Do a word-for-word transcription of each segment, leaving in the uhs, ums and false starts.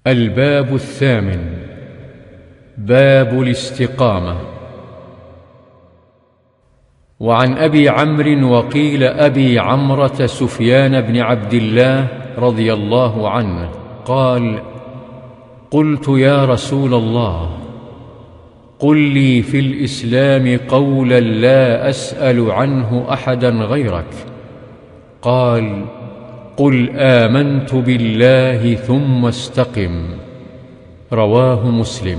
الباب الثامن: باب الاستقامة. وعن أبي عمرو وقيل أبي عمرة سفيان بن عبد الله رضي الله عنه قال: قلت يا رسول الله، قل لي في الإسلام قولا لا أسأل عنه أحدا غيرك. قال: قل آمنت بالله ثم استقم. رواه مسلم.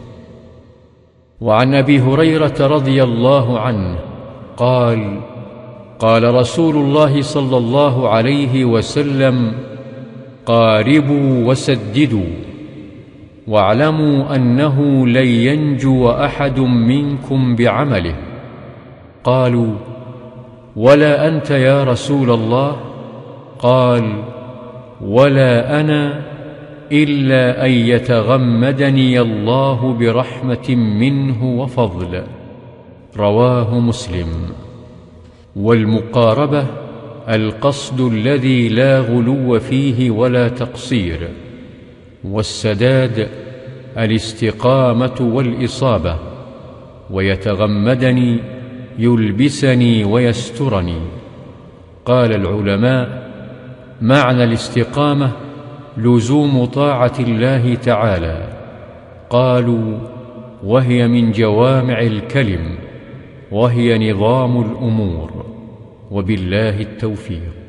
وعن أبي هريرة رضي الله عنه قال: قال رسول الله صلى الله عليه وسلم: قاربوا وسددوا، واعلموا أنه لن ينجو أحد منكم بعمله. قالوا: ولا أنت يا رسول الله؟ قال: ولا أنا إلا أن يتغمدني الله برحمة منه وفضل. رواه مسلم. والمقاربة القصد الذي لا غلو فيه ولا تقصير، والسداد الاستقامة والإصابة. ويتغمدني يلبسني ويسترني. قال العلماء: معنى الاستقامة لزوم طاعة الله تعالى. قالوا: وهي من جوامع الكلم، وهي نظام الأمور. وبالله التوفيق.